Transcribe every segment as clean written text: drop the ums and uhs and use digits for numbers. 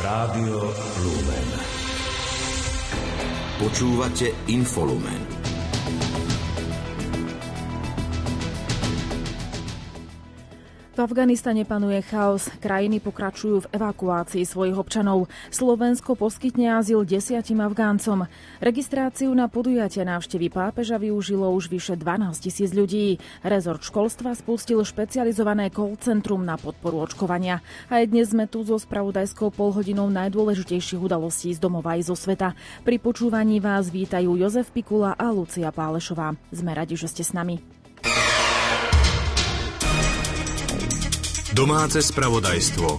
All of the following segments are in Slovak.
Rádio Lumen. Počúvate Infolumen. V Afganistane panuje chaos, krajiny pokračujú v evakuácii svojich občanov. Slovensko poskytne azyl 10 Afgáncom. Registráciu na podujatie návštevy pápeža využilo už vyše 12 000 ľudí. Rezort školstva spustil špecializované call centrum na podporu očkovania. A aj dnes sme tu so spravodajskou polhodinou najdôležitejších udalostí z domova aj zo sveta. Pri počúvaní vás vítajú Jozef Pikula a Lucia Pálešová. Sme radi, že ste s nami. Domáce spravodajstvo.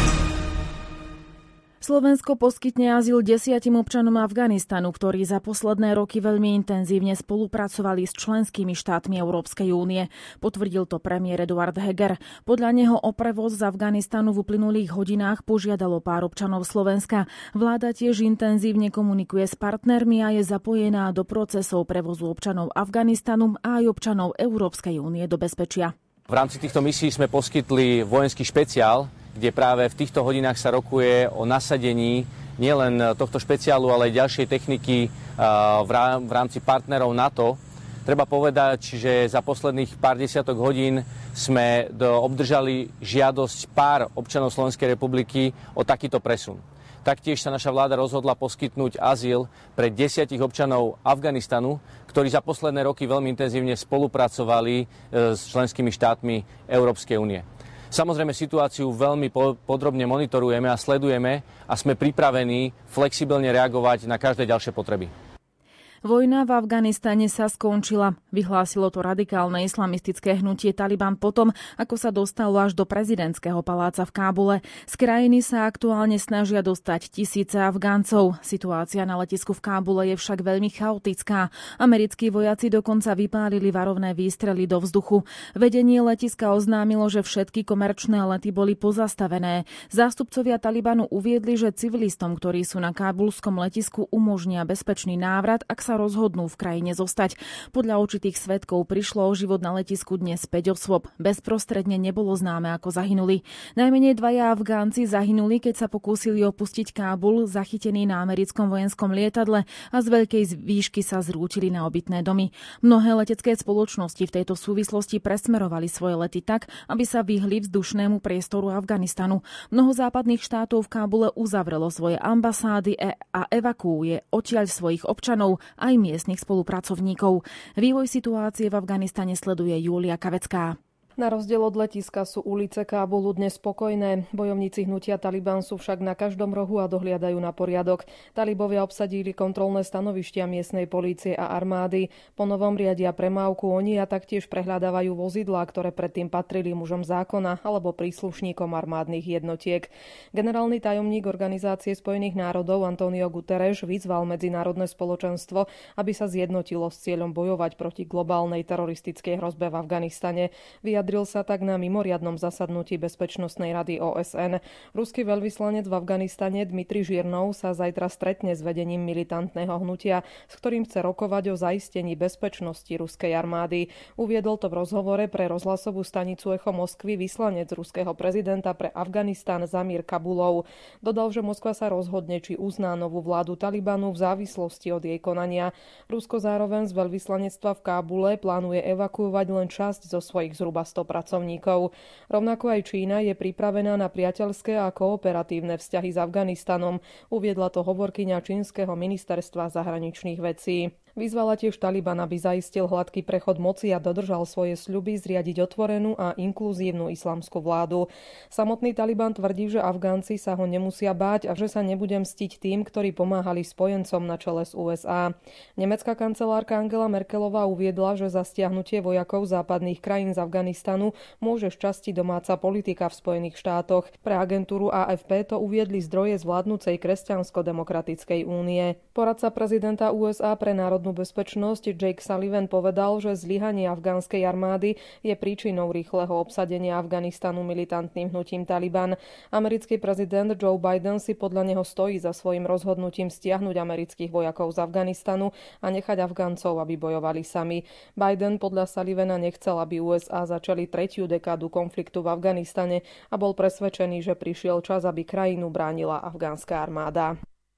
Slovensko poskytne azyl 10 občanom Afganistanu, ktorí za posledné roky veľmi intenzívne spolupracovali s členskými štátmi Európskej únie. Potvrdil to premiér Eduard Heger. Podľa neho o prevoz z Afganistanu v uplynulých hodinách požiadalo pár občanov Slovenska. Vláda tiež intenzívne komunikuje s partnermi a je zapojená do procesov prevozu občanov Afganistanu a aj občanov Európskej únie do bezpečia. V rámci týchto misií sme poskytli vojenský špeciál, kde práve v týchto hodinách sa rokuje o nasadení nielen tohto špeciálu, ale aj ďalšej techniky v rámci partnerov NATO. Treba povedať, že za posledných pár desiatok hodín sme obdržali žiadosť pár občanov Slovenskej republiky o takýto presun. Taktiež sa naša vláda rozhodla poskytnúť azyl pre 10 občanov Afganistanu, ktorí za posledné roky veľmi intenzívne spolupracovali s členskými štátmi Európskej únie. Samozrejme situáciu veľmi podrobne monitorujeme a sledujeme a sme pripravení flexibilne reagovať na každé ďalšie potreby. Vojna v Afganistane sa skončila. Vyhlásilo to radikálne islamistické hnutie Taliban potom, ako sa dostalo až do prezidentského paláca v Kábule. Z krajiny sa aktuálne snažia dostať tisíce Afgáncov. Situácia na letisku v Kábule je však veľmi chaotická. Americkí vojaci dokonca vypálili varovné výstrely do vzduchu. Vedenie letiska oznámilo, že všetky komerčné lety boli pozastavené. Zástupcovia Talibanu uviedli, že civilistom, ktorí sú na kábulskom letisku, umožnia bezpečný návrat, ak sa rozhodnú v krajine zostať. Podľa určitých svedkov prišlo o život na letisku dnes 5 osôb. Bezprostredne nebolo známe, ako zahynuli. Najmenej 2 Afgánci zahynuli, keď sa pokúsili opustiť Kábul, zachytení na americkom vojenskom lietadle a z veľkej výšky sa zrútili na obytné domy. Mnohé letecké spoločnosti v tejto súvislosti presmerovali svoje lety tak, aby sa vyhli vzdušnému priestoru Afganistanu. Mnoho západných štátov v Kábule uzavrelo svoje ambasády a evakuuje odtiaľ svojich občanov aj miestnych spolupracovníkov. Vývoj situácie v Afganistane sleduje Júlia Kavecká. Na rozdiel od letiska sú ulice Kábulu dnes spokojné. Bojovníci hnutia Taliban sú však na každom rohu a dohliadajú na poriadok. Talibovia obsadili kontrolné stanovištia miestnej polície a armády. Po novom riadia premávku oni a taktiež prehľadávajú vozidlá, ktoré predtým patrili mužom zákona alebo príslušníkom armádnych jednotiek. Generálny tajomník Organizácie spojených národov Antonio Guterres vyzval medzinárodné spoločenstvo, aby sa zjednotilo s cieľom bojovať proti globálnej teroristickej hrozbe v Afganistane. Vyjadril sa tak na mimoriadnom zasadnutí Bezpečnostnej rady OSN. Ruský veľvyslanec v Afganistane Dmitrij Žirnov sa zajtra stretne s vedením militantného hnutia, s ktorým chce rokovať o zaistení bezpečnosti ruskej armády. Uviedol to v rozhovore pre rozhlasovú stanicu Echo Moskvy vyslanec ruského prezidenta pre Afganistan Zamir Kabulov. Dodal, že Moskva sa rozhodne, či uzná novú vládu Talibanu v závislosti od jej konania. Rusko zároveň z veľvyslanectva v Kábule plánuje evakuovať len časť zo svojich zhruba 100 pracovníkov. Rovnako aj Čína je pripravená na priateľské a kooperatívne vzťahy s Afganistanom, uviedla to hovorkyňa čínskeho ministerstva zahraničných vecí. Vyzvala tiež Taliban, aby zaistil hladký prechod moci a dodržal svoje sľuby zriadiť otvorenú a inkluzívnu islamskú vládu. Samotný Taliban tvrdí, že Afgánci sa ho nemusia báť a že sa nebude mstiť tým, ktorí pomáhali spojencom na čele s USA. Nemecká kancelárka Angela Merkelová uviedla, že za stiahnutie vojakov západných krajín z Afganistanu môže šťastí domáca politika v Spojených štátoch. Pre agentúru AFP to uviedli zdroje z vládnucej Kresťansko-demokratickej únie. Poradca prezidenta USA pre národnú národnú bezpečnosť Jake Sullivan povedal, že zlyhanie afgánskej armády je príčinou rýchleho obsadenia Afganistanu militantným hnutím Taliban. Americký prezident Joe Biden si podľa neho stojí za svojím rozhodnutím stiahnuť amerických vojakov z Afganistanu a nechať Afgáncov, aby bojovali sami. Biden podľa Sullivana nechcel, aby USA začali 3. dekádu konfliktu v Afganistane a bol presvedčený, že prišiel čas, aby krajinu bránila afgánska armáda.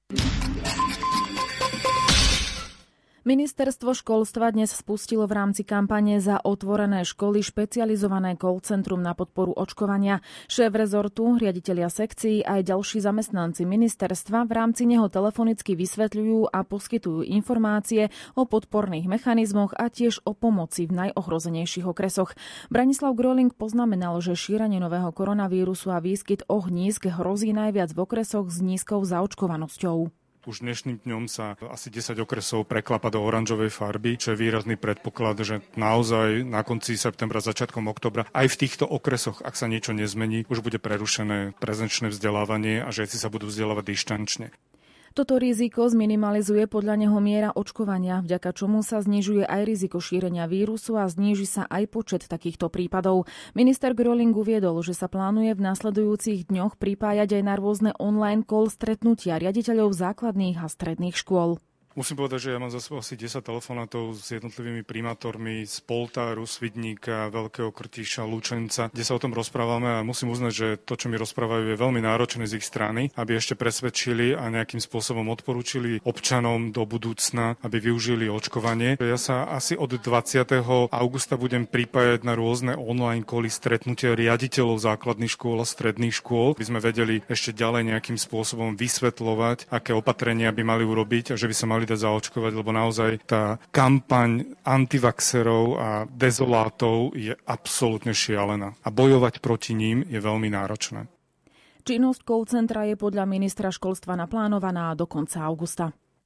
Ministerstvo školstva dnes spustilo v rámci kampane za otvorené školy špecializované call centrum na podporu očkovania. Šéf rezortu, riaditelia sekcií aj ďalší zamestnanci ministerstva v rámci neho telefonicky vysvetľujú a poskytujú informácie o podporných mechanizmoch a tiež o pomoci v najohrozenejších okresoch. Branislav Gröling poznamenal, že šírenie nového koronavírusu a výskyt ohnízk hrozí najviac v okresoch s nízkou zaočkovanosťou. Už dnešným dňom sa asi 10 okresov preklapa do oranžovej farby, čo je výrazný predpoklad, že naozaj na konci septembra, začiatkom októbra aj v týchto okresoch, ak sa niečo nezmení, už bude prerušené prezenčné vzdelávanie a žiaci sa budú vzdelávať dištančne. Toto riziko zminimalizuje podľa neho miera očkovania, vďaka čomu sa znižuje aj riziko šírenia vírusu a zníži sa aj počet takýchto prípadov. Minister Gröling uviedol, že sa plánuje v nasledujúcich dňoch pripájať aj na rôzne online call stretnutia riaditeľov základných a stredných škôl. Musím povedať, že ja mám za sebou asi 10 telefonátov s jednotlivými primátormi z Poltáru, Svidníka, Veľkého Krtíša, Lučenca, kde sa o tom rozprávame a musím uznať, že to, čo mi rozprávajú, je veľmi náročné z ich strany, aby ešte presvedčili a nejakým spôsobom odporúčili občanom do budúcna, aby využili očkovanie. Ja sa asi od 20. augusta budem pripájať na rôzne online koly stretnutia riaditeľov základných škôl a stredných škôl, aby sme vedeli ešte ďalej nejakým spôsobom vysvetľovať, aké opatrenia by mali urobiť a že by sa mali dať zaočkovať, lebo naozaj tá kampaň antivaxerov a dezolátov je absolútne šialená. A bojovať proti ním je veľmi náročné. Činnosť call centra je podľa ministra školstva naplánovaná do konca augusta.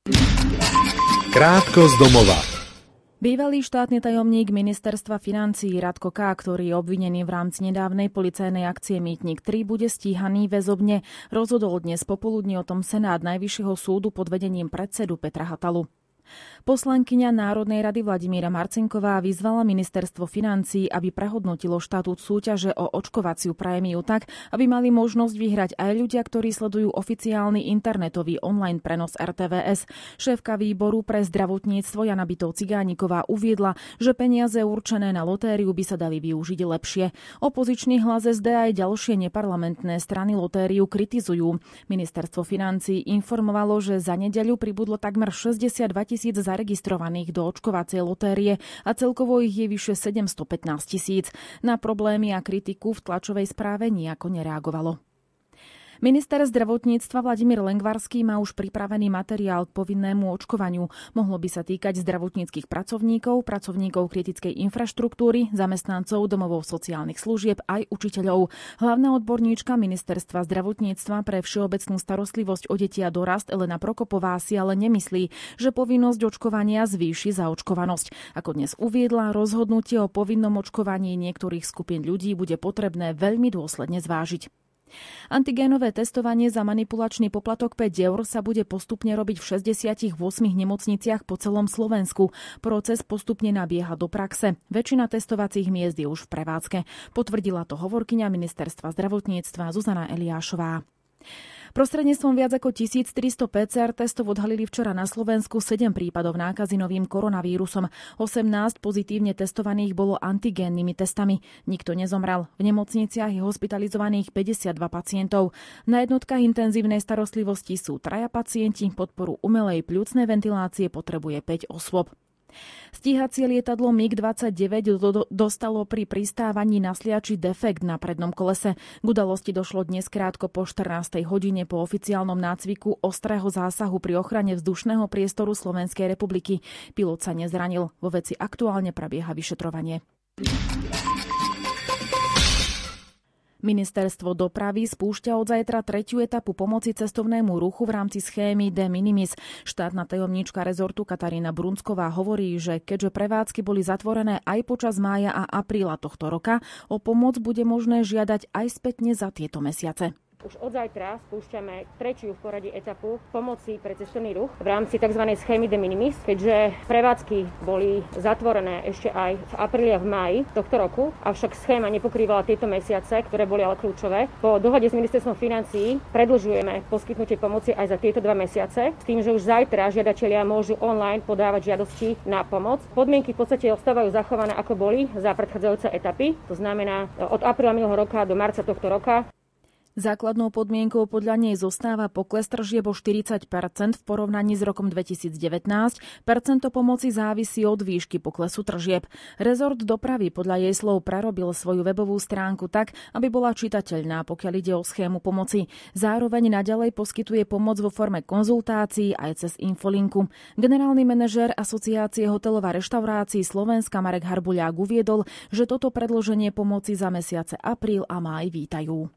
Krátko z domova. Bývalý štátny tajomník ministerstva financií Radko K., ktorý je obvinený v rámci nedávnej policajnej akcie Mýtnik 3, bude stíhaný väzobne. Rozhodol dnes popoludní o tom Senát Najvyššieho súdu pod vedením predsedu Petra Hatalu. Poslankyňa Národnej rady Vladimíra Marcinková vyzvala ministerstvo financií, aby prehodnotilo štatút súťaže o očkovaciu prémiu tak, aby mali možnosť vyhrať aj ľudia, ktorí sledujú oficiálny internetový online prenos RTVS. Šéfka výboru pre zdravotníctvo Jana Bitov-Cigániková uviedla, že peniaze určené na lotériu by sa dali využiť lepšie. Opozičný Hlas SD aj ďalšie neparlamentné strany lotériu kritizujú. Ministerstvo financií informovalo, že za nedeľu pribudlo takmer 62 000 zaregistrovaných do očkovacej lotérie a celkovo ich je vyše 715 000. Na problémy a kritiku v tlačovej správe nijako nereagovalo. Minister zdravotníctva Vladimír Lengvarský má už pripravený materiál k povinnému očkovaniu. Mohlo by sa týkať zdravotníckych pracovníkov kritickej infraštruktúry, zamestnancov domovov sociálnych služieb aj učiteľov. Hlavná odborníčka Ministerstva zdravotníctva pre všeobecnú starostlivosť o deti a dorast Elena Prokopová si ale nemyslí, že povinnosť očkovania zvýši zaočkovanosť. Ako dnes uviedla, rozhodnutie o povinnom očkovaní niektorých skupín ľudí bude potrebné veľmi dôsledne zvážiť. Antigénové testovanie za manipulačný poplatok 5 eur sa bude postupne robiť v 68 nemocniciach po celom Slovensku. Proces postupne nabieha do praxe. Väčšina testovacích miest je už v prevádzke. Potvrdila to hovorkyňa Ministerstva zdravotníctva Zuzana Eliášová. Prostredníctvom viac ako 1300 PCR testov odhalili včera na Slovensku 7 prípadov nákazy novým koronavírusom. 18 pozitívne testovaných bolo antigénnymi testami. Nikto nezomrel. V nemocniciach je hospitalizovaných 52 pacientov. Na jednotkách intenzívnej starostlivosti sú 3 pacienti. Podporu umelej pľúcnej ventilácie potrebuje 5 osôb. Stíhacie lietadlo MiG-29 dostalo pri pristávaní na Sliači defekt na prednom kolese. K udalosti došlo dnes krátko po 14. hodine po oficiálnom nácviku ostrého zásahu pri ochrane vzdušného priestoru Slovenskej republiky. Pilot sa nezranil. Vo veci aktuálne prebieha vyšetrovanie. Ministerstvo dopravy spúšťa od zajtra 3. etapu pomoci cestovnému ruchu v rámci schémy De minimis. Štátna tajomníčka rezortu Katarína Brunsková hovorí, že keďže prevádzky boli zatvorené aj počas mája a apríla tohto roka, o pomoc bude možné žiadať aj spätne za tieto mesiace. Už od zajtra spúšťame 3. v poradí etapu pomoci pre cestovný ruch v rámci tzv. Schémy de minimis, keďže prevádzky boli zatvorené ešte aj v apríli a v máji tohto roku, avšak schéma nepokrývala tieto mesiace, ktoré boli ale kľúčové. Po dohode s ministerstvom financií predĺžujeme poskytnutie pomoci aj za tieto 2 mesiace, s tým, že už zajtra žiadatelia môžu online podávať žiadosti na pomoc. Podmienky v podstate ostávajú zachované ako boli za predchádzajúce etapy, to znamená od apríla minulého roka do marca tohto roka. Základnou podmienkou podľa nej zostáva pokles tržieb o 40% v porovnaní s rokom 2019. Percento pomoci závisí od výšky poklesu tržieb. Rezort dopravy podľa jej slov prerobil svoju webovú stránku tak, aby bola čitateľná, pokiaľ ide o schému pomoci. Zároveň naďalej poskytuje pomoc vo forme konzultácií aj cez infolinku. Generálny manažér Asociácie hotelov a reštaurácií Slovenska Marek Harbuľák uviedol, že toto predĺženie pomoci za mesiace apríl a máj vítajú.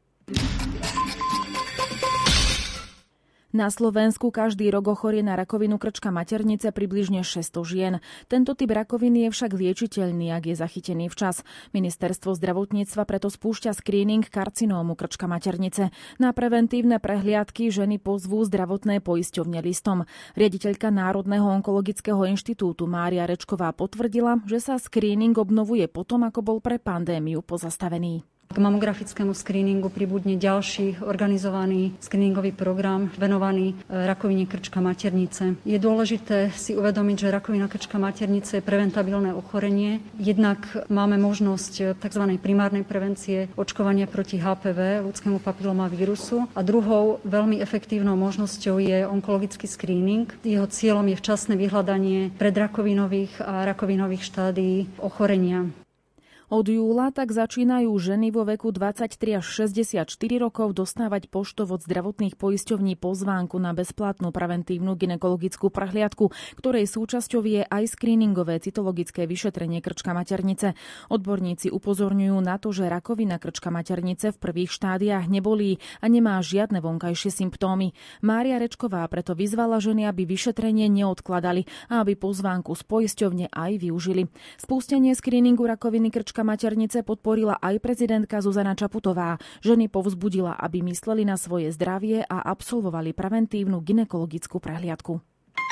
Na Slovensku každý rok ochorie na rakovinu krčka maternice približne 600 žien. Tento typ rakoviny je však liečiteľný, ak je zachytený včas. Ministerstvo zdravotníctva preto spúšťa screening karcinómu krčka maternice. Na preventívne prehliadky ženy pozvú zdravotné poisťovne listom. Riaditeľka Národného onkologického inštitútu Mária Rečková potvrdila, že sa screening obnovuje potom, ako bol pre pandémiu pozastavený. K mamografickému screeningu pribudne ďalší organizovaný screeningový program venovaný rakovine krčka maternice. Je dôležité si uvedomiť, že rakovina krčka maternice je preventabilné ochorenie. Jednak máme možnosť tzv. Primárnej prevencie očkovania proti HPV, ľudskému papilomavírusu, a druhou veľmi efektívnou možnosťou je onkologický screening. Jeho cieľom je včasné vyhľadanie predrakovinových a rakovinových štádií ochorenia. Od júla tak začínajú ženy vo veku 23 až 64 rokov dostávať poštou od zdravotných poisťovní pozvánku na bezplatnú preventívnu gynekologickú prehliadku, ktorej súčasťou je aj screeningové cytologické vyšetrenie krčka maternice. Odborníci upozorňujú na to, že rakovina krčka maternice v prvých štádiách nebolí a nemá žiadne vonkajšie symptómy. Mária Rečková preto vyzvala ženy, aby vyšetrenie neodkladali a aby pozvánku z poisťovne aj využili. Spustenie screeningu rakoviny krčka maternice podporila aj prezidentka Zuzana Čaputová. Ženy povzbudila, aby mysleli na svoje zdravie a absolvovali preventívnu gynekologickú prehliadku.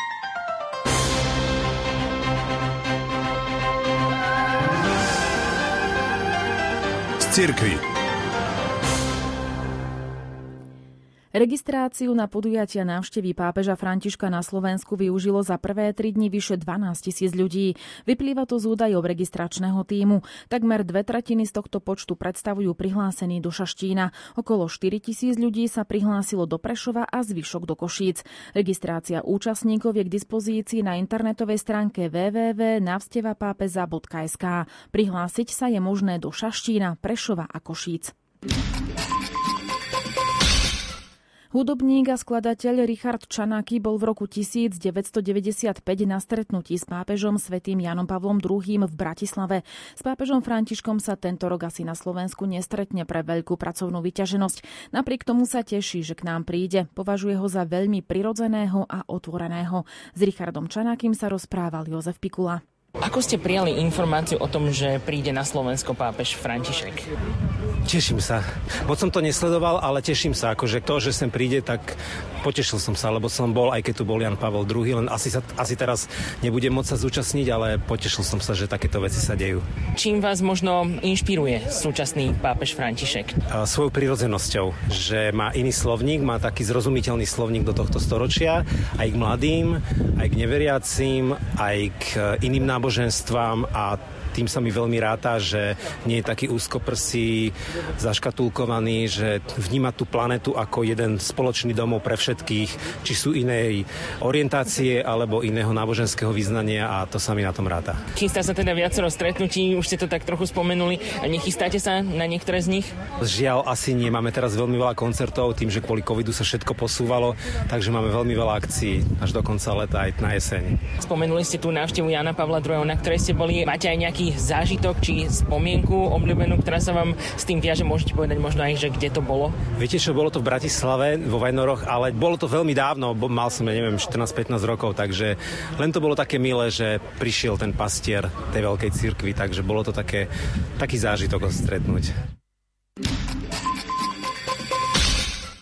Z cirkvi. Registráciu na podujatia návštevy pápeža Františka na Slovensku využilo za prvé 3 dni vyše 12 000 ľudí. Vyplýva to z údajov registračného tímu. Takmer 2/3 z tohto počtu predstavujú prihlásení do Šaštína. Okolo 4 000 ľudí sa prihlásilo do Prešova a zvyšok do Košíc. Registrácia účastníkov je k dispozícii na internetovej stránke www.navstevapapeza.sk. Prihlásiť sa je možné do Šaštína, Prešova a Košíc. Hudobník a skladateľ Richard Čanáky bol v roku 1995 na stretnutí s pápežom svätým Jánom Pavlom II v Bratislave. S pápežom Františkom sa tento rok asi na Slovensku nestretne pre veľkú pracovnú vyťaženosť. Napriek tomu sa teší, že k nám príde. Považuje ho za veľmi prirodzeného a otvoreného. S Richardom Čanákym sa rozprával Jozef Pikula. Ako ste prijali informáciu o tom, že príde na Slovensko pápež František? Teším sa. Moc som to nesledoval, ale teším sa. Akože to, že sem príde, tak potešil som sa, lebo som bol, aj keď tu bol Jan Pavel II, len asi teraz nebudem môcť sa zúčastniť, ale potešil som sa, že takéto veci sa dejú. Čím vás možno inšpiruje súčasný pápež František? Svojou prirodzenosťou, že má iný slovník, má taký zrozumiteľný slovník do tohto storočia, aj k mladým, aj k neveriacím, aj k iným náboženstvám, a tým sa mi veľmi ráta, že nie je taký úzkoprsý, zaškatulkovaný, že vníma tú planetu ako jeden spoločný domov pre všetkých, či sú inej orientácie alebo iného náboženského vyznania, a to sa mi na tom ráta. Chystá sa teda viacero stretnutí, už ste to tak trochu spomenuli. Nechystáte sa na niektoré z nich? Žiaľ, asi nie. Máme teraz veľmi veľa koncertov, tým, že kvôli covidu sa všetko posúvalo, takže máme veľmi veľa akcií až do konca leta aj na jeseň. Spomenuli ste tú návštevu Jana Pavla II, na ktorej ste boli. Máte aj nejaký zážitok či spomienku obľúbenú, ktorá sa vám s tým viaže? Môžete povedať možno aj, že kde to bolo? Viete čo, bolo to v Bratislave, vo Vajnoroch, ale bolo to veľmi dávno, mal som, neviem, 14-15 rokov, takže len to bolo také milé, že prišiel ten pastier tej veľkej cirkvi, takže bolo to taký zážitok ho stretnúť.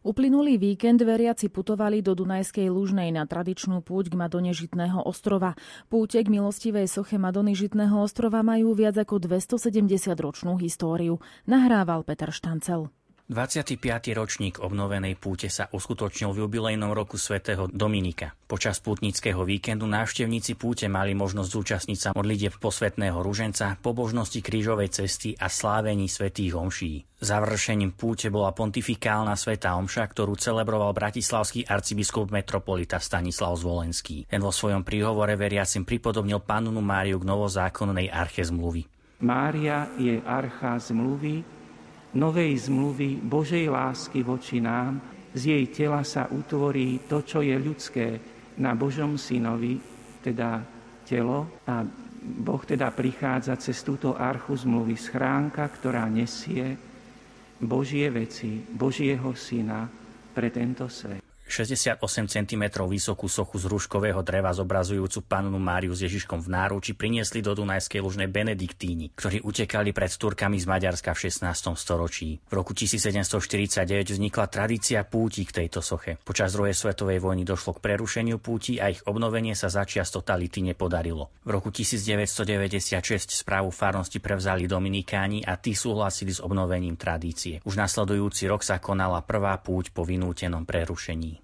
Uplynulý víkend veriaci putovali do Dunajskej Lužnej na tradičnú púť k Madone Žitného ostrova. Púte k milostivej soche Madony Žitného ostrova majú viac ako 270-ročnú históriu. Nahrával Peter Štancel. 25. ročník obnovenej púte sa uskutočnil v jubilejnom roku svätého Dominika. Počas pútnického víkendu návštevníci púte mali možnosť zúčastniť sa modlitieb posvätného ruženca, pobožnosti krížovej cesty a slávení svätých omší. Završením púte bola pontifikálna svätá omša, ktorú celebroval bratislavský arcibiskup metropolita Stanislav Zvolenský. Ten vo svojom príhovore veriacim pripodobnil Pannu Máriu k novozákonnej arche zmluvy. Mária je archa zmluvy, novej zmluvy Božej lásky voči nám. Z jej tela sa utvorí to, čo je ľudské na Božom synovi, teda telo. A Boh teda prichádza cez túto archu zmluvy, schránka, ktorá nesie Božie veci, Božieho syna pre tento svet. 68 cm vysokú sochu z rúžkového dreva zobrazujúcu Pannu Máriu s Ježiškom v náruči priniesli do Dunajskej Lužnej benediktíni, ktorí utekali pred Turkami z Maďarska v 16. storočí. V roku 1749 vznikla tradícia púti k tejto soche. Počas druhej svetovej vojny došlo k prerušeniu púti a ich obnovenie sa začias totality nepodarilo. V roku 1996 správu farnosti prevzali dominikáni a tí súhlasili s obnovením tradície. Už nasledujúci rok sa konala prvá púť po vynútenom prerušení.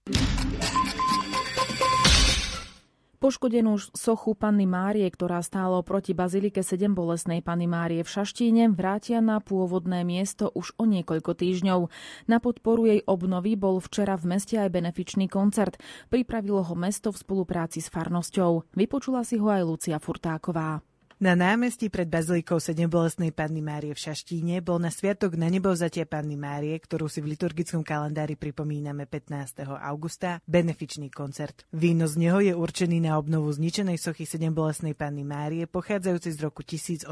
Poškodenú sochu Panny Márie, ktorá stála proti bazilike Sedembolestnej Panny Márie v Šaštíne, vrátia na pôvodné miesto už o niekoľko týždňov. Na podporu jej obnovy bol včera v meste aj benefičný koncert. Pripravilo ho mesto v spolupráci s farnosťou. Vypočula si ho aj Lucia Furtáková. Na námestí pred bazilikou Sedembolestnej Panny Márie v Šaštíne bol na sviatok na nebovzatie Panny Márie, ktorú si v liturgickom kalendári pripomíname 15. augusta, benefičný koncert. Výnos z neho je určený na obnovu zničenej sochy Sedembolestnej Panny Márie pochádzajúcej z roku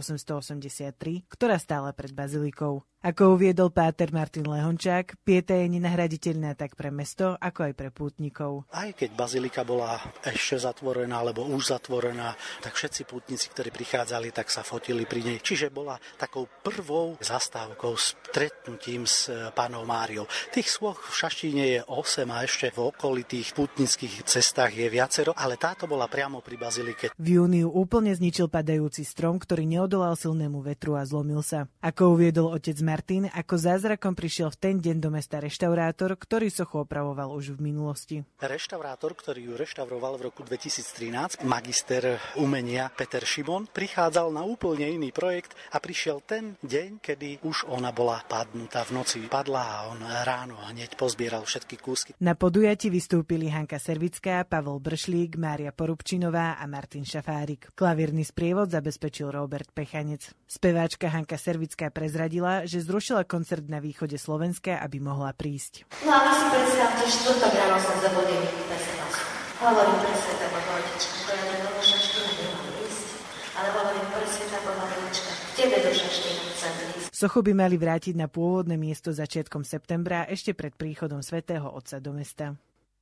1883, ktorá stála pred bazilikou. Ako uviedol páter Martin Lehončák, pieta je nenahraditeľná tak pre mesto, ako aj pre pútnikov. Aj keď bazilika bola ešte zatvorená, alebo už zatvorená, tak všetci pútnici, ktorí prichádzali, tak sa fotili pri nej. Čiže bola takou prvou zastávkou, stretnutím s Pannou Máriou. Tých sôch v Šaštíne je 8 a ešte v okolitých pútnických cestách je viacero, ale táto bola priamo pri bazilike. V júniu úplne zničil padajúci strom, ktorý neodolal silnému vetru a zlomil sa. Ako uviedol otec Martin, ako zázrakom prišiel v ten deň do mesta reštaurátor, ktorý sochu opravoval už v minulosti. Reštaurátor, ktorý ju reštauroval v roku 2013, magister umenia Peter Šimon, prichádzal na úplne iný projekt a prišiel ten deň, kedy už ona bola padnutá. V noci padla a on ráno hneď pozbieral všetky kúsky. Na podujatí vystúpili Hanka Servická, Pavel Bršlík, Mária Porubčinová a Martin Šafárik. Klavírny sprievod zabezpečil Robert Pechanec. Speváčka Hanka Servická prezradila, že zrušila koncert na východe Slovenska, aby mohla prísť. No a vy si predstavte, štvrtok ráno som zabudili bez vás. Hovorím pre Sveta Bohorodička, to ja do Šaštína nemám ísť, ale hovorím pre Sveta Bohorodička, k tebe do Šaštína chcem ísť. Sochu by mali vrátiť na pôvodné miesto začiatkom septembra, ešte pred príchodom svätého Otca do mesta.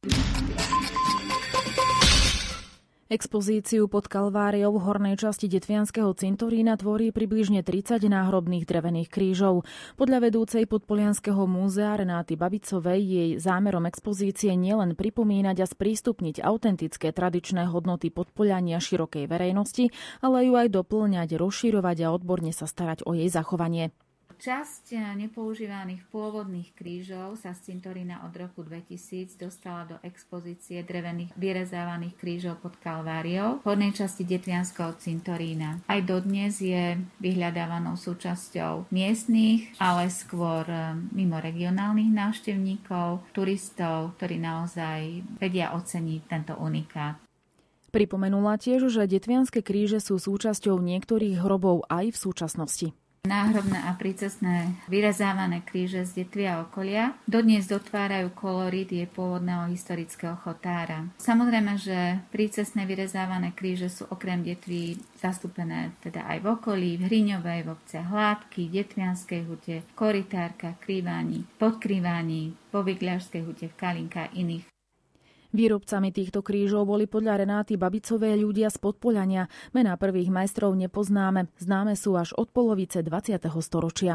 Expozíciu pod Kalváriou v hornej časti Detvianskeho cintorína tvorí približne 30 náhrobných drevených krížov. Podľa vedúcej Podpolianskeho múzea Renáty Babicovej jej zámerom expozície nielen pripomínať a sprístupniť autentické tradičné hodnoty Podpoliania širokej verejnosti, ale ju aj doplňať, rozširovať a odborne sa starať o jej zachovanie. Časť nepoužívaných pôvodných krížov sa z cintorína od roku 2000 dostala do expozície drevených vyrezávaných krížov pod Kalváriou v hornej časti Detvianskeho cintorína. Aj dodnes je vyhľadávanou súčasťou miestnych, ale skôr mimoregionálnych návštevníkov, turistov, ktorí naozaj vedia oceniť tento unikát. Pripomenula tiež, že detvianske kríže sú súčasťou niektorých hrobov aj v súčasnosti. Náhrobné a prícestné vyrezávané kríže z Detvy a okolia dodnes dotvárajú kolorít jej pôvodného historického chotára. Samozrejme, že prícestné vyrezávané kríže sú okrem Detvy zastúpené teda aj v okolí, v Hriňovej, v obciach Hládky, Detvianskej hute, Korytárka, Krývani, Podkrývani, po Vigľašskej hute, v Kalinka a iných. Výrobcami týchto krížov boli podľa Renáty Babicovej ľudia z Podpoľania. Mená prvých majstrov nepoznáme. Známe sú až od polovice 20. storočia.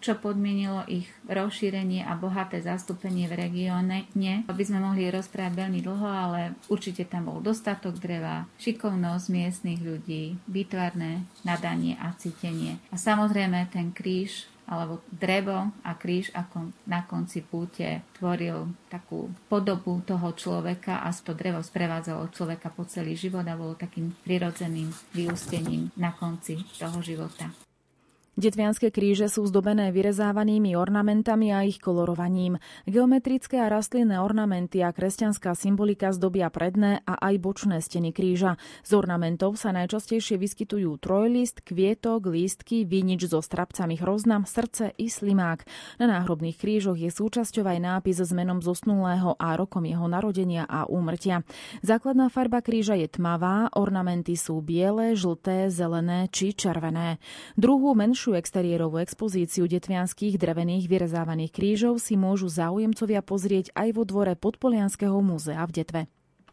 čo podmienilo ich rozšírenie a bohaté zastúpenie v regióne. By sme mohli rozprávať veľmi dlho, ale určite tam bol dostatok dreva, šikovnosť miestnych ľudí, výtvarné nadanie a cítenie. A samozrejme ten kríž alebo drevo a kríž ako na konci púte tvoril takú podobu toho človeka a to drevo sprevádzalo človeka po celý život a bolo takým prirodzeným vyústením na konci toho života. Detvianske kríže sú zdobené vyrezávanými ornamentami a ich kolorovaním. Geometrické a rastlinné ornamenty a kresťanská symbolika zdobia predné a aj bočné steny kríža. Z ornamentov sa najčastejšie vyskytujú trojlist, kvietok, lístky, vinič so strapcami hroznam, srdce i slimák. Na náhrobných krížoch je súčasťou aj nápis s menom zosnulého a rokom jeho narodenia a úmrtia. Základná farba kríža je tmavá, ornamenty sú biele, žlté, zelené či červené. Druhú menšiu exteriérovú expozíciu detvianskych drevených vyrezávaných krížov si môžu záujemcovia pozrieť aj vo dvore Podpolianskeho múzea v Detve.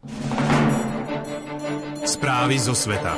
Správy zo sveta.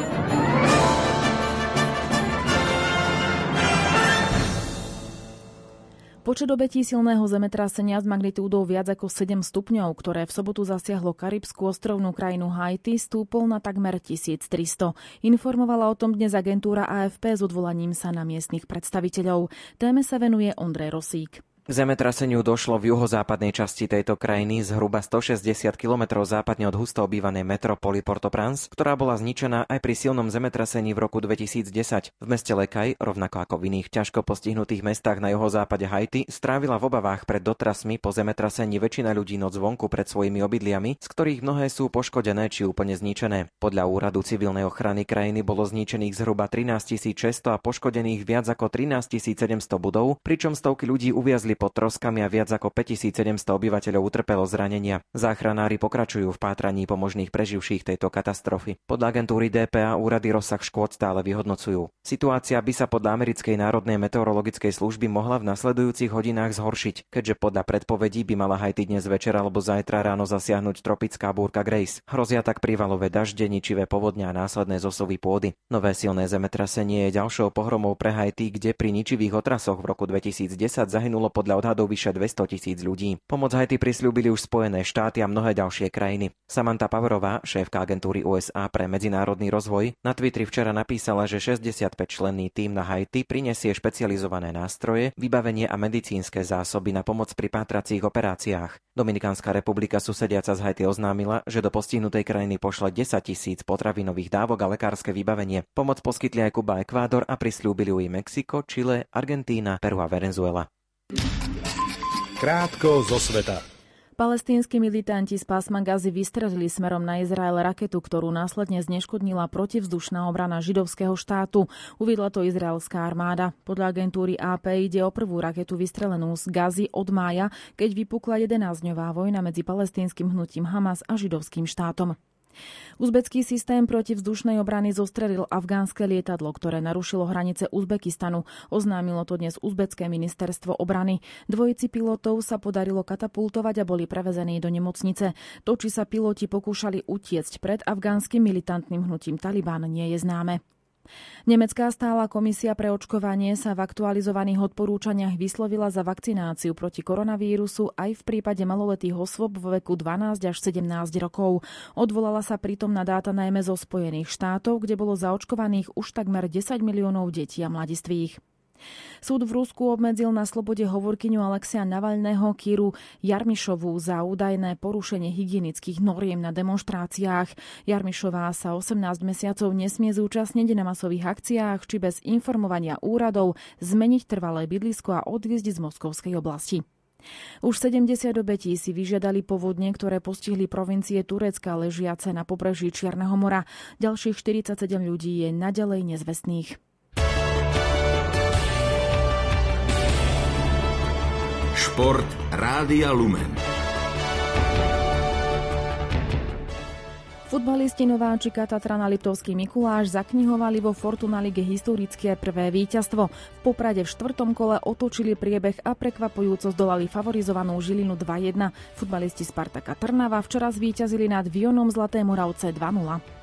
Počet obetí silného zemetrasenia s magnitúdou viac ako 7 stupňov, ktoré v sobotu zasiahlo karibskú ostrovnú krajinu Haiti, stúpol na takmer 1300. Informovala o tom dnes agentúra AFP s odvolaním sa na miestnych predstaviteľov. Téme sa venuje Ondrej Rosík. K zemetraseniu došlo v juhozápadnej časti tejto krajiny zhruba 160 km západne od husto obývanej metropoly Port-au-Prince, ktorá bola zničená aj pri silnom zemetrasení v roku 2010. V meste Lekaj, rovnako ako v iných ťažko postihnutých mestách na juhozápade Haiti, strávila v obavách pred dotrasmi po zemetrasení väčšina ľudí noc vonku pred svojimi obydliami, z ktorých mnohé sú poškodené či úplne zničené. Podľa úradu civilnej ochrany krajiny bolo zničených zhruba 13 600 a poškodených viac ako 13 700 budov, pričom stovky ľudí uviazli pod troskami a viac ako 5700 obyvateľov utrpelo zranenia. Záchranári pokračujú v pátraní po možných preživších tejto katastrofy. Podľa agentúry DPA úrady rozsah škôd stále vyhodnocujú. Situácia by sa podľa americkej národnej meteorologickej služby mohla v nasledujúcich hodinách zhoršiť, keďže podľa predpovedí by mala Haiti dnes večer alebo zajtra ráno zasiahnuť tropická búrka Grace. Hrozia tak prívalové dažde, ničivé povodňa a následné zosuvy pôdy. Nové silné zemetrasenie je ďalšou pohromou pre Haiti, kde pri ničivých otrasoch v roku 2010 zahynulo podľa odhadov vyše 200 000 ľudí. Pomoc Haiti prisľúbili už Spojené štáty a mnohé ďalšie krajiny. Samantha Powerová, šéfka agentúry USA pre medzinárodný rozvoj, na Twitteri včera napísala, že 65-členný tím na Haiti prinesie špecializované nástroje, vybavenie a medicínske zásoby na pomoc pri pátracích operáciách. Dominikánska republika susediaca z Haiti oznámila, že do postihnutej krajiny pošle 10 000 potravinových dávok a lekárske vybavenie. Pomoc poskytli aj Kuba a Ekvádor a prisľúbili ju i Mexiko, Čile, Argentína, Peru a Venezuela. Krátko zo sveta. Palestínsky militanti z pásma Gazy vystrelili smerom na Izrael raketu, ktorú následne zneškodnila protivzdušná obrana židovského štátu. Uviedla to izraelská armáda. Podľa agentúry AP ide o prvú raketu vystrelenú z Gazy od mája, keď vypukla 11-dňová vojna medzi palestínskym hnutím Hamas a židovským štátom. Uzbecký systém protivzdušnej obrany zostrelil afgánske lietadlo, ktoré narušilo hranice Uzbekistanu. Oznámilo to dnes uzbecké ministerstvo obrany. Dvojici pilotov sa podarilo katapultovať a boli prevezení do nemocnice. To, či sa piloti pokúšali utiecť pred afgánskym militantným hnutím Taliban, nie je známe. Nemecká stála komisia pre očkovanie sa v aktualizovaných odporúčaniach vyslovila za vakcináciu proti koronavírusu aj v prípade maloletých osôb vo veku 12 až 17 rokov. Odvolala sa pritom na dáta najmä zo Spojených štátov, kde bolo zaočkovaných už takmer 10 miliónov detí a mladistvých. Súd v Rusku obmedzil na slobode hovorkyňu Alexeja Navalného Kiru Jarmišovú za údajné porušenie hygienických noriem na demonštráciách. Jarmišová sa 18 mesiacov nesmie zúčastniť na masových akciách či bez informovania úradov zmeniť trvalé bydlisko a odviezť z moskovskej oblasti. Už 70 obetí si vyžiadali povodne, ktoré postihli provincie Turecka ležiace na pobreží Čierneho mora. Ďalších 47 ľudí je naďalej nezvestných. Šport Rádia Lumen. Futbalisti Nováčika, Tatran a Liptovský Mikuláš zaknihovali vo Fortuna lige historické prvé víťazstvo. V Poprade v 4. kole otočili priebeh a prekvapujúco zdolali favorizovanú Žilinu 2-1. Futbalisti Spartaka Trnava včera zvíťazili nad Vionom Zlaté Moravce 2-0.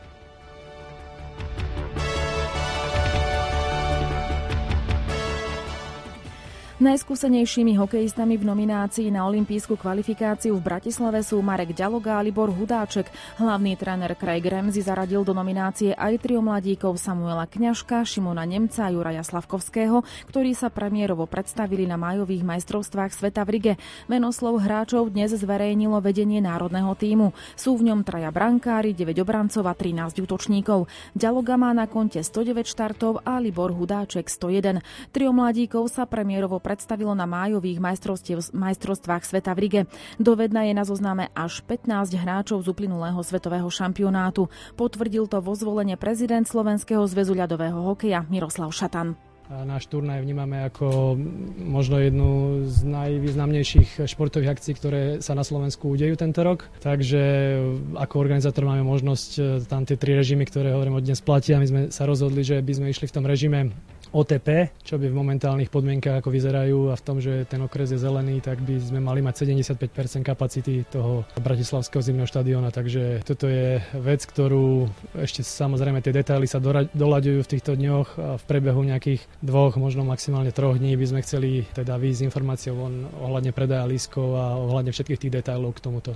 Najskúsenejšími hokejistami v nominácii na olympijskú kvalifikáciu v Bratislave sú Marek Ďaloga a Libor Hudáček. Hlavný tréner Craig Ramsey zaradil do nominácie aj trio mladíkov Samuela Kňažka, Šimona Nemca a Juraja Slavkovského, ktorí sa premiérovo predstavili na májových majstrovstvách sveta v Rige. Menoslov hráčov dnes zverejnilo vedenie národného tímu. Sú v ňom 3 brankári, 9 obrancov a 13 útočníkov. Ďaloga má na konte 109 štartov a Libor Hudáček 101. Trio mladíkov sa premiérovo predstavilo na májových majstrovstvách sveta v Rige. Do Vedna je na zozname až 15 hráčov z uplynulého svetového šampionátu. Potvrdil to vo zvolenie prezident Slovenského zväzu ľadového hokeja Miroslav Šatan. Náš turnaj vnímame ako možno jednu z najvýznamnejších športových akcií, ktoré sa na Slovensku udejú tento rok. Takže ako organizátor máme možnosť tam tie 3 režimy, ktoré hovorím od dnes platia. My sme sa rozhodli, že by sme išli v tom režime OTP, čo by v momentálnych podmienkach ako vyzerajú a v tom, že ten okres je zelený, tak by sme mali mať 75% kapacity toho bratislavského zimného štadióna. Takže toto je vec, ktorú ešte samozrejme tie detaily sa doľaďujú v týchto dňoch a v priebehu nejakých 2, možno maximálne 3 dní by sme chceli teda výjsť s informáciou ohľadne predaja lístkov a ohľadne všetkých tých detailov k tomuto.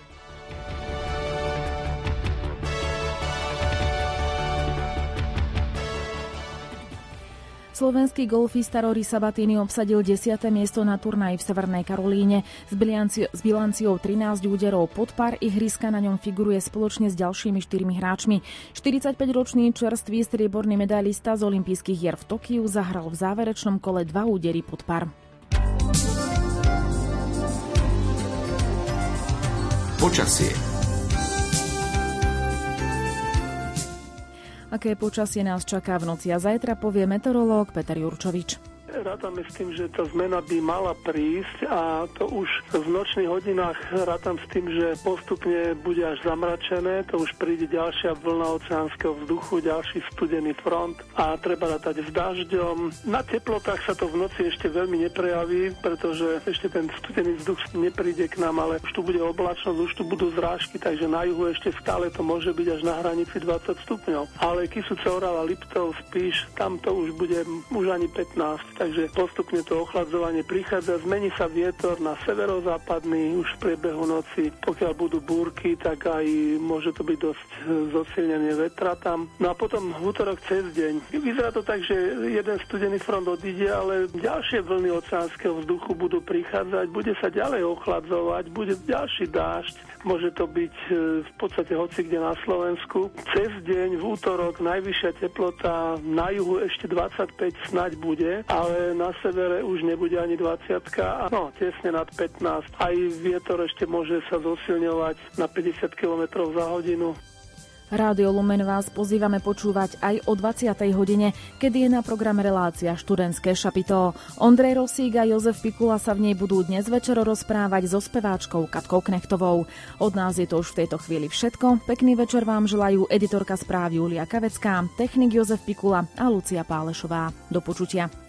Slovenský golfista Rory Sabatini obsadil 10. miesto na turnaji v Severnej Karolíne. S bilanciou 13 úderov pod pár ihriska na ňom figuruje spoločne s ďalšími 4 hráčmi. 45-ročný čerstvý strieborný medailista z olympijských hier v Tokiu zahral v záverečnom kole 2 údery pod pár. Počasie. Aké počasie nás čaká v noci a zajtra, povie meteorológ Peter Jurčovič. Rátame s tým, že tá zmena by mala prísť a to už v nočných hodinách rátam s tým, že postupne bude až zamračené, to už príde ďalšia vlna oceánskeho vzduchu, ďalší studený front a treba rátať s dažďom. Na teplotách sa to v noci ešte veľmi neprejaví, pretože ešte ten studený vzduch nepríde k nám, ale už tu bude oblačnosť, už tu budú zrážky, takže na juhu ešte stále to môže byť až na hranici 20 stupňov. Ale Kysuce, Orava, Liptov, Spiš, tam to už bude už ani 15. Takže postupne to ochladzovanie prichádza, zmení sa vietor na severozápadný už v priebehu noci. Pokiaľ budú búrky, tak aj môže to byť dosť zosilnenie vetra tam. No a potom v útorok cez deň. Vyzerá to tak, že jeden studený front odíde, ale ďalšie vlny oceánskeho vzduchu budú prichádzať, bude sa ďalej ochladzovať, bude ďalší dážď. Môže to byť v podstate hoci kde na Slovensku. Cez deň v útorok najvyššia teplota na juhu ešte 25 snáď bude, ale na severe už nebude ani 20, no tesne nad 15. Aj vietor ešte môže sa zosilňovať na 50 km za hodinu. Rádio Lumen vás pozývame počúvať aj o 20. hodine, kedy je na programe relácia Študentské šapito. Ondrej Rosík a Jozef Pikula sa v nej budú dnes večer rozprávať so speváčkou Katkou Knechtovou. Od nás je to už v tejto chvíli všetko. Pekný večer vám želajú editorka správ Julia Kavecká, technik Jozef Pikula a Lucia Pálešová. Do počutia.